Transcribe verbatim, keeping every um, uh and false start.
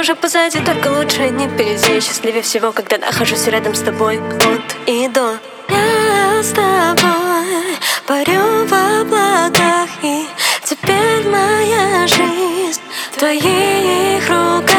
уже позади, только лучше не впереди. Счастливее всего, когда нахожусь рядом с тобой от и до. Я с тобой парю в облаках, и теперь моя жизнь в твоих руках.